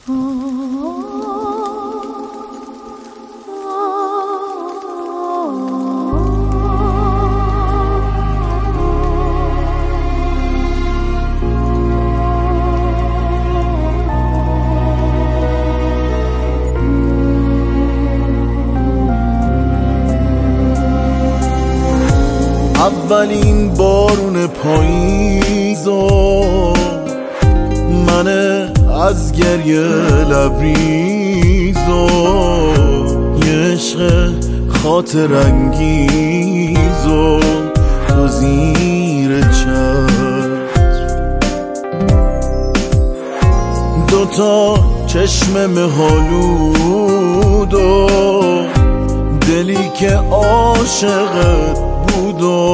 اولین بارون پاییزو من از گریه لبریزو یه عشق خاطر انگیزو تو زیر چتر دوتا چشم مه‌آلودو دلی که عاشقت بودو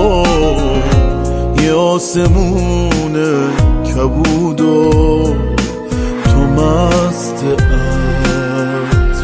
یه آسمون کبودو تو مست عطر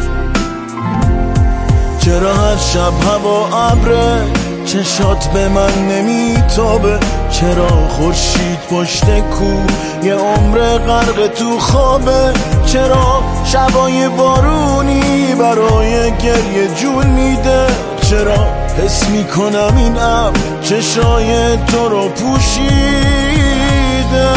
چرا هر شب هوا ابره چشات به من نمیتابه چرا خورشید پشت کو یه عمر غرق تو خوابه چرا شبای بارونی برای گریه جون میده چرا حس میکنم این ابر چشای تو رو پوشیده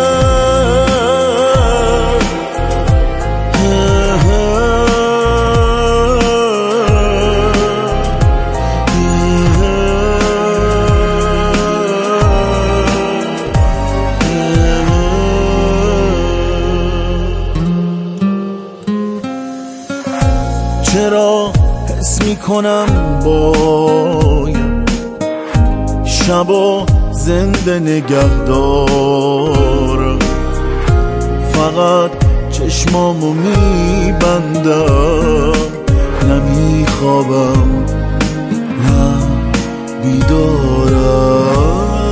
چرا حس میکنم باید شبا زنده نگه دارم فقط چشمامو میبندم نمیخوابم نه بیدارم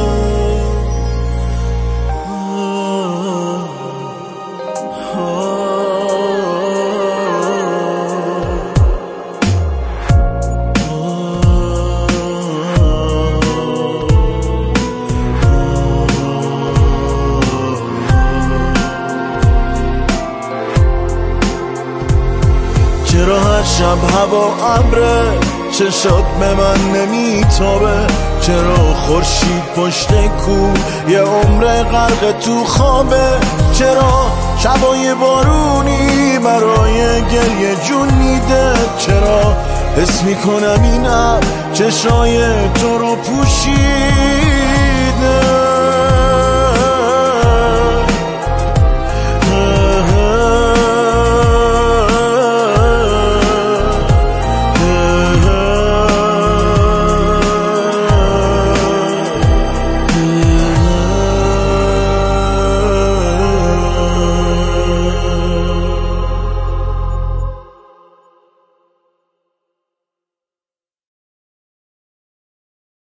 چرا هر شب هوا ابره چشات به من نمیتابه چرا خورشید پشت کو یه عمر غرق تو خوابه چرا شبای بارونی برای گریه جون میده چرا حس میکنم این ابر چشای تو رو پوشید